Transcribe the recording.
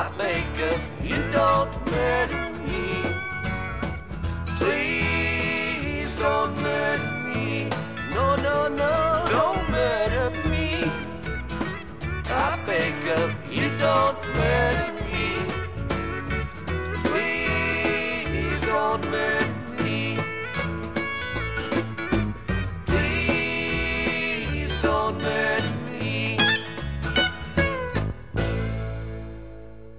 hot makeup. You don't murder me. Please don't murder me. No, no, no, don't murder me. Hot makeup. You don't murder me.